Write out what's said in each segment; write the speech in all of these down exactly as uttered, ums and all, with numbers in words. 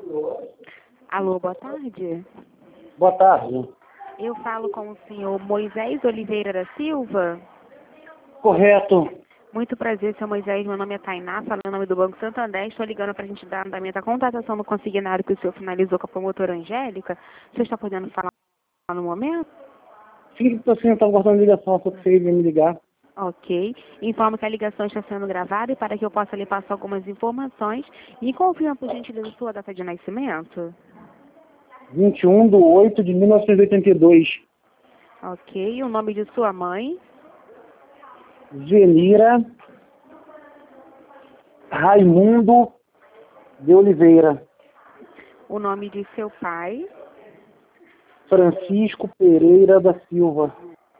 Alô, boa tarde. Boa tarde. Eu falo com o senhor Moisés Oliveira da Silva. Correto. Muito prazer, senhor Moisés. Meu nome é Tainá, falando em nome do Banco Santander. Estou ligando para a gente dar andamento à contratação do consignado que o senhor finalizou com a promotora Angélica. O senhor está podendo falar no momento? Sim, estou sim, estava guardando ligação, só que você ia me ligar. Ok. Informo que a ligação está sendo gravada e para que eu possa lhe passar algumas informações. E confirma, por gentileza, sua data de nascimento. vinte e um de oito de mil novecentos e oitenta e dois. Ok. O nome de sua mãe. Zenira Raimundo de Oliveira. O nome de seu pai. Francisco Pereira da Silva.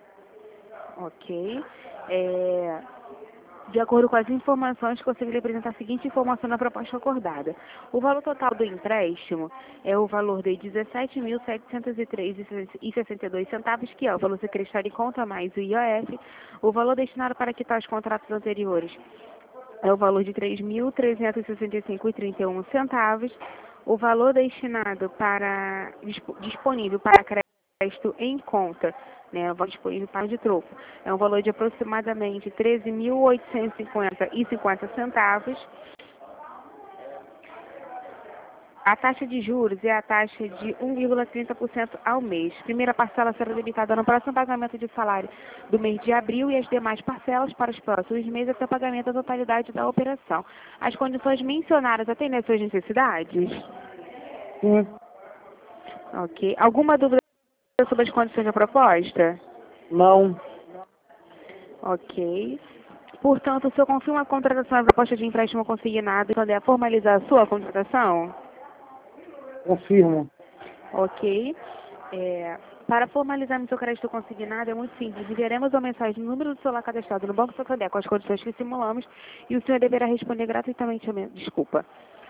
Ok. É, de acordo com as informações, consegui lhe apresentar a seguinte informação na proposta acordada. O valor total do empréstimo é o valor de dezessete mil setecentos e três reais e sessenta e dois centavos, que é o valor secretário em conta mais o I O F. O valor destinado para quitar os contratos anteriores é o valor de três mil trezentos e sessenta e cinco reais e trinta e um centavos. O valor destinado para disponível para crédito em conta, né, o valor disponível para de troco, é um valor de aproximadamente treze mil oitocentos e cinquenta e cinquenta centavos. A taxa de juros é a taxa de um vírgula trinta por cento ao mês. Primeira parcela será debitada no próximo pagamento de salário do mês de abril e as demais parcelas para os próximos meses até o pagamento da totalidade da operação. As condições mencionadas atendem às suas necessidades? Sim. Ok. Alguma dúvida sobre as condições da proposta? Não. Ok. Portanto, o senhor confirma a contratação da proposta de empréstimo consignado e quando é formalizar a sua contratação? Confirmo. Ok. É, para formalizarmos seu crédito consignado é muito simples. Enviaremos uma mensagem no número do celular cadastrado no Banco Santander com as condições que simulamos e o senhor deverá responder gratuitamente a men- Desculpa.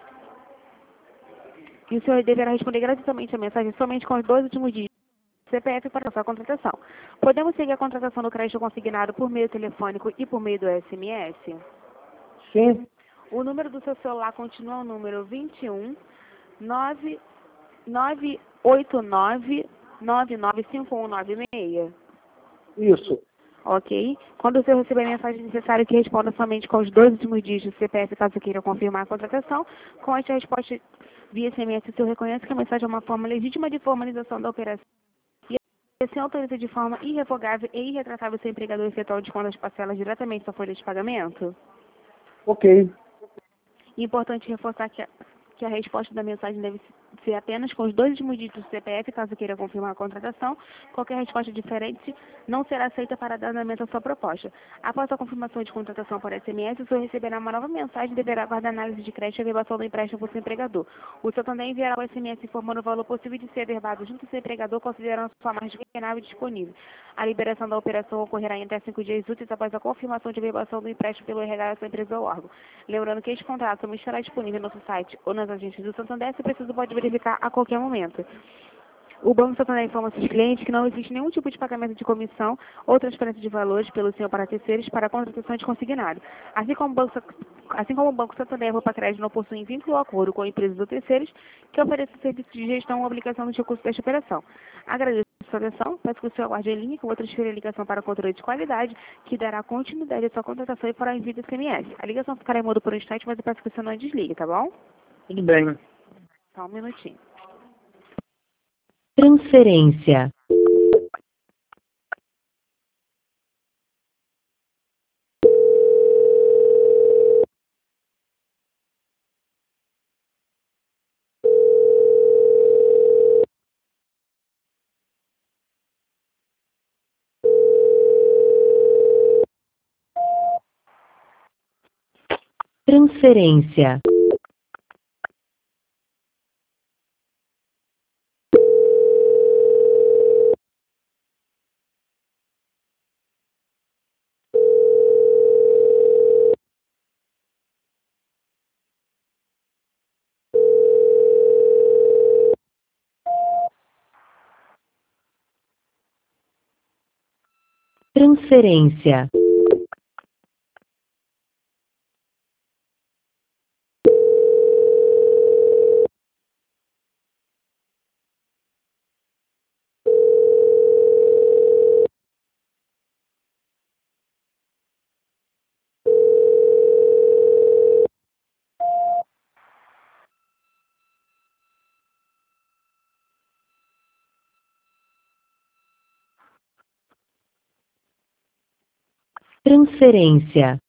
E o senhor deverá responder gratuitamente a mensagem somente com os dois últimos dígitos do C P F para a sua contratação. Podemos seguir a contratação do crédito consignado por meio telefônico e por meio do S M S? Sim. O número do seu celular continua o número vinte e um nove nove oito nove nove nove cinco um nove seis. Isso. Ok? Quando o senhor receber a mensagem, é necessário que responda somente com os dois últimos dígitos do C P F, caso queira confirmar a contratação. Com esta resposta via S M S, o senhor reconhece que a mensagem é uma forma legítima de formalização da operação e assim autoriza de forma irrevogável e irretratável seu empregador efetuar o desconto das parcelas diretamente da folha de pagamento? Ok. Importante reforçar que a, que a resposta da mensagem deve ser apenas com os dois últimos dígitos do C P F, caso queira confirmar a contratação. Qualquer resposta diferente não será aceita para dar andamento à sua proposta. Após a confirmação de contratação por S M S, o senhor receberá uma nova mensagem e deverá aguardar análise de crédito e averbação do empréstimo por seu empregador. O senhor também enviará o S M S informando o valor possível de ser averbado junto ao seu empregador, considerando sua margem vendável disponível. A liberação da operação ocorrerá em até cinco dias úteis após a confirmação de averbação do empréstimo pelo R H da sua empresa ou órgão. Lembrando que este contrato também estará disponível no nosso site ou nas agências do Santander, se preciso pode verificar a qualquer momento. O Banco Santander informa seus clientes que não existe nenhum tipo de pagamento de comissão ou transferência de valores pelo senhor para terceiros para a contratação de consignado. Assim como o Banco, assim como o Banco Santander e a Roupa Crédito não possuem vínculo ou acordo com empresas ou terceiros que ofereçam serviços de gestão ou aplicação dos recursos desta operação. Agradeço a sua atenção, peço que o senhor aguarde em linha que eu vou transferir a ligação para controle de qualidade, que dará continuidade à sua contratação e fará envio do S M S. A ligação ficará em modo por um instante, mas eu peço que o senhor não desligue, tá bom? Tudo bem. Só um minutinho. Transferência. Transferência. Transferência. Transferência.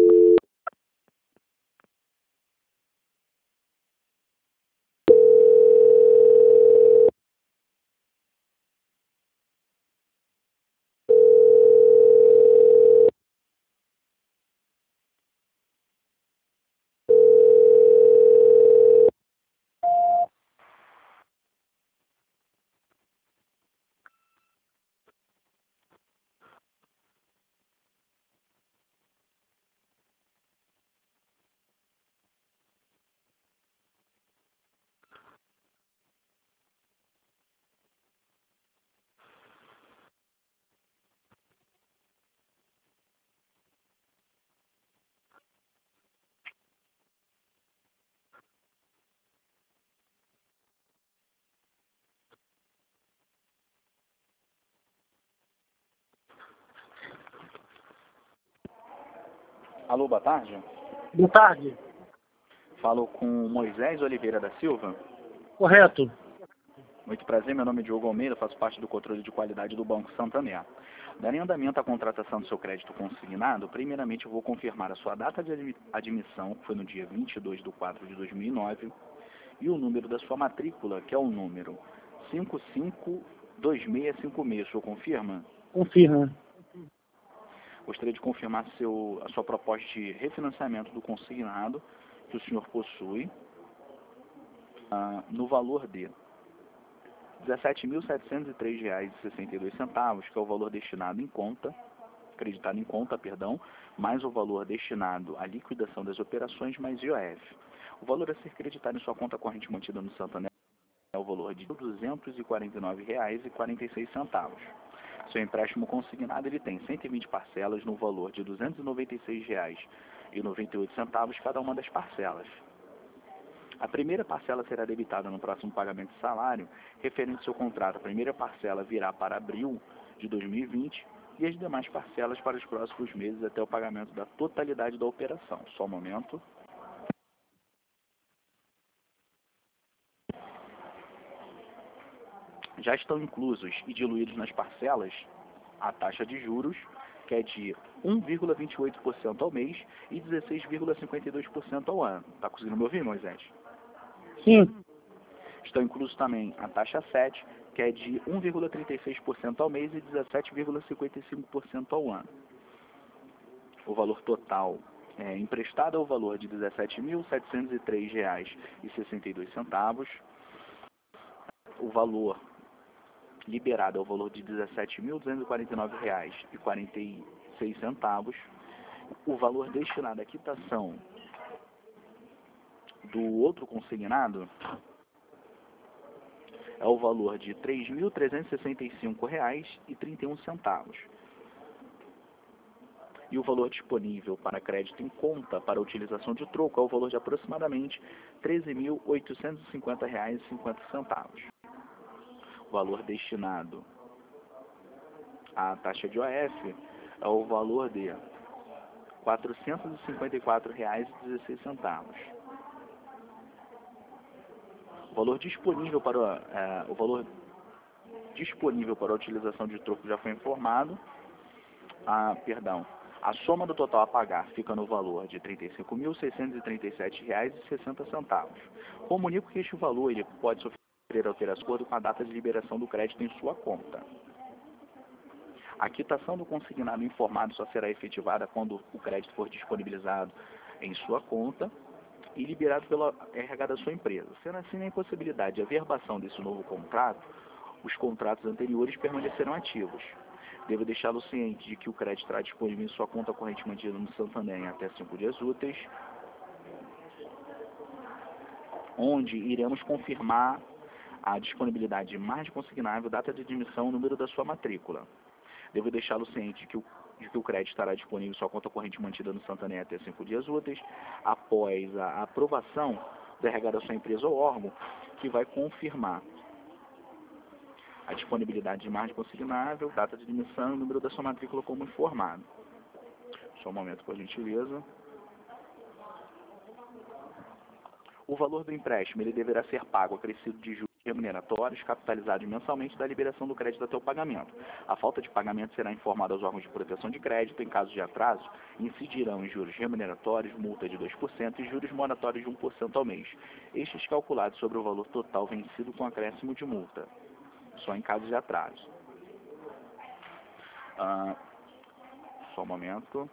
Alô, boa tarde. Boa tarde. Falo com Moisés Oliveira da Silva. Correto. Muito prazer, meu nome é Diogo Almeida, faço parte do controle de qualidade do Banco Santander. Dando andamento à contratação do seu crédito consignado, primeiramente eu vou confirmar a sua data de admissão, que foi no dia vinte e dois de quatro de dois mil e nove, e o número da sua matrícula, que é o número cinco cinco dois seis cinco seis. O senhor confirma? Confirma. Gostaria de confirmar seu, a sua proposta de refinanciamento do consignado que o senhor possui, ah, no valor de dezessete mil setecentos e três reais e sessenta e dois centavos, que é o valor destinado em conta, acreditado em conta, perdão, mais o valor destinado à liquidação das operações, mais I O F. O valor a ser creditado em sua conta corrente mantida no Santander é o valor de duzentos e quarenta e nove reais e quarenta e seis centavos. Seu empréstimo consignado ele tem cento e vinte parcelas no valor de duzentos e noventa e seis reais e noventa e oito centavos cada uma das parcelas. A primeira parcela será debitada no próximo pagamento de salário, referente ao seu contrato. A primeira parcela virá para abril de dois mil e vinte e as demais parcelas para os próximos meses até o pagamento da totalidade da operação. Só um momento. Já estão inclusos e diluídos nas parcelas a taxa de juros, que é de um vírgula vinte e oito por cento ao mês e dezesseis vírgula cinquenta e dois por cento ao ano. Está conseguindo me ouvir, Moisés? Sim. Estão inclusos também a taxa sete, que é de um vírgula trinta e seis por cento ao mês e dezessete vírgula cinquenta e cinco por cento ao ano. O valor total é, emprestado é o valor de dezessete mil setecentos e três reais e sessenta e dois centavos. O valor liberado é o valor de dezessete mil duzentos e quarenta e nove reais e quarenta e seis centavos. O valor destinado à quitação do outro consignado é o valor de três mil trezentos e sessenta e cinco reais e trinta e um centavos. E o valor disponível para crédito em conta para utilização de troco é o valor de aproximadamente treze mil oitocentos e cinquenta reais e cinquenta centavos. O valor destinado à taxa de O F é o valor de quatrocentos e cinquenta e quatro reais e dezesseis centavos. O valor disponível para é, o valor disponível para a utilização de troco já foi informado. Ah, perdão. A soma do total a pagar fica no valor de trinta e cinco mil seiscentos e trinta e sete reais e sessenta centavos. Comunico que este valor ele pode sofrer alteração de acordo com a data de liberação do crédito em sua conta. A quitação do consignado informado só será efetivada quando o crédito for disponibilizado em sua conta e liberado pela R H da sua empresa. Sendo assim, na impossibilidade de averbação desse novo contrato, os contratos anteriores permanecerão ativos. Devo deixá-lo ciente de que o crédito estará disponível em sua conta corrente mantida no Santander em até cinco dias úteis, onde iremos confirmar a disponibilidade de margem consignável, data de admissão e número da sua matrícula. Devo deixá-lo ciente de que, o, de que o crédito estará disponível em sua conta corrente mantida no Santander até cinco dias úteis, após a aprovação do R H da sua empresa ou órgão, que vai confirmar a disponibilidade de margem consignável, data de admissão e número da sua matrícula como informado. Só um momento, por gentileza. O valor do empréstimo ele deverá ser pago acrescido de juros remuneratórios capitalizados mensalmente da liberação do crédito até o pagamento. A falta de pagamento será informada aos órgãos de proteção de crédito. Em caso de atraso, incidirão em juros remuneratórios, multa de dois por cento e juros moratórios de um por cento ao mês. Estes calculados sobre o valor total vencido com acréscimo de multa, só em caso de atraso. Ah, só um momento.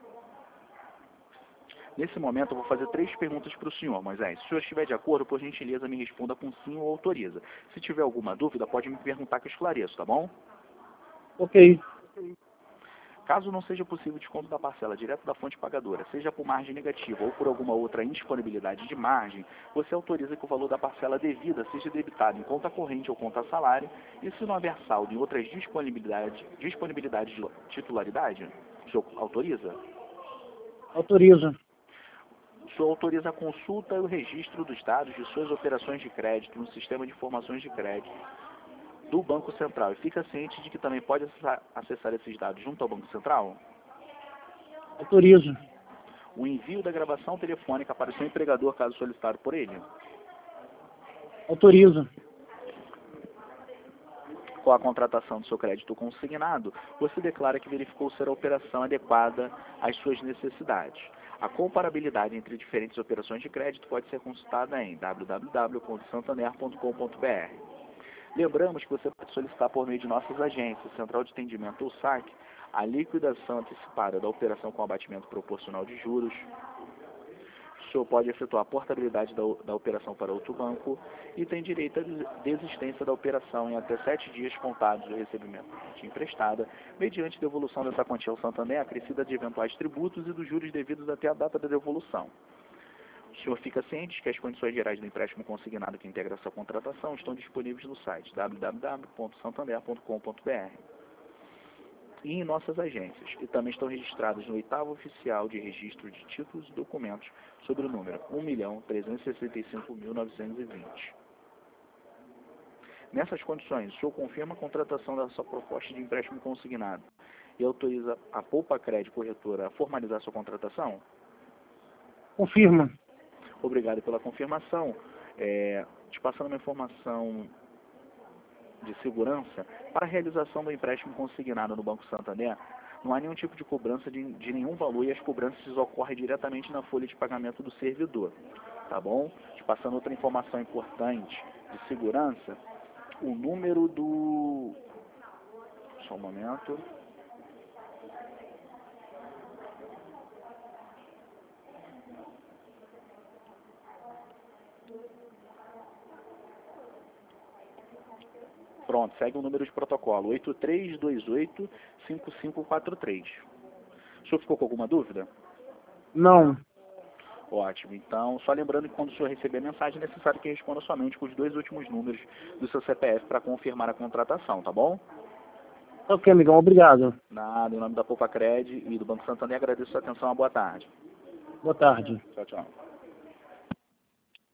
Nesse momento, eu vou fazer três perguntas para o senhor, Moisés. Se o senhor estiver de acordo, por gentileza, me responda com sim ou autoriza. Se tiver alguma dúvida, pode me perguntar que eu esclareço, tá bom? Ok. Caso não seja possível o desconto da parcela direto da fonte pagadora, seja por margem negativa ou por alguma outra indisponibilidade de margem, você autoriza que o valor da parcela devida seja debitado em conta corrente ou conta salário, e se não haver saldo em outras disponibilidades disponibilidade de titularidade, o senhor autoriza? Autoriza. O senhor autoriza a consulta e o registro dos dados de suas operações de crédito no sistema de informações de crédito do Banco Central e fica ciente de que também pode acessar, acessar esses dados junto ao Banco Central? Autoriza. O envio da gravação telefônica para o seu empregador, caso solicitado por ele? Autoriza. Com a contratação do seu crédito consignado, você declara que verificou ser a operação adequada às suas necessidades. A comparabilidade entre diferentes operações de crédito pode ser consultada em w w w ponto santander ponto com ponto b r. Lembramos que você pode solicitar por meio de nossas agências, Central de Atendimento ou S A C, a liquidação antecipada da operação com abatimento proporcional de juros. O senhor pode efetuar a portabilidade da, da operação para outro banco e tem direito à desistência da operação em até sete dias contados do recebimento da quantia emprestada, mediante devolução dessa quantia ao Santander, acrescida de eventuais tributos e dos juros devidos até a data da devolução. O senhor fica ciente que as condições gerais do empréstimo consignado que integra essa contratação estão disponíveis no site w w w ponto santander ponto com ponto b r e em nossas agências, e também estão registrados no oitavo oficial de registro de títulos e documentos sobre o número um milhão trezentos e sessenta e cinco mil novecentos e vinte. Nessas condições, o senhor confirma a contratação da sua proposta de empréstimo consignado e autoriza a Poupa Crédito Corretora a formalizar sua contratação? Confirma. Obrigado pela confirmação. É, te passando uma informação de segurança, para a realização do empréstimo consignado no Banco Santander, não há nenhum tipo de cobrança de, de nenhum valor e as cobranças ocorrem diretamente na folha de pagamento do servidor, tá bom? Te passando outra informação importante de segurança, o número do... Só um momento... Pronto, segue o número de protocolo, oito três dois oito cinco cinco quatro três. O senhor ficou com alguma dúvida? Não. Ótimo. Então, só lembrando que quando o senhor receber a mensagem, é necessário que responda somente com os dois últimos números do seu C P F para confirmar a contratação, tá bom? Ok, amigão. Obrigado. Nada, em nome da Poupa Cred e do Banco Santander, agradeço a sua atenção. Uma boa tarde. Boa tarde. Tchau, tchau.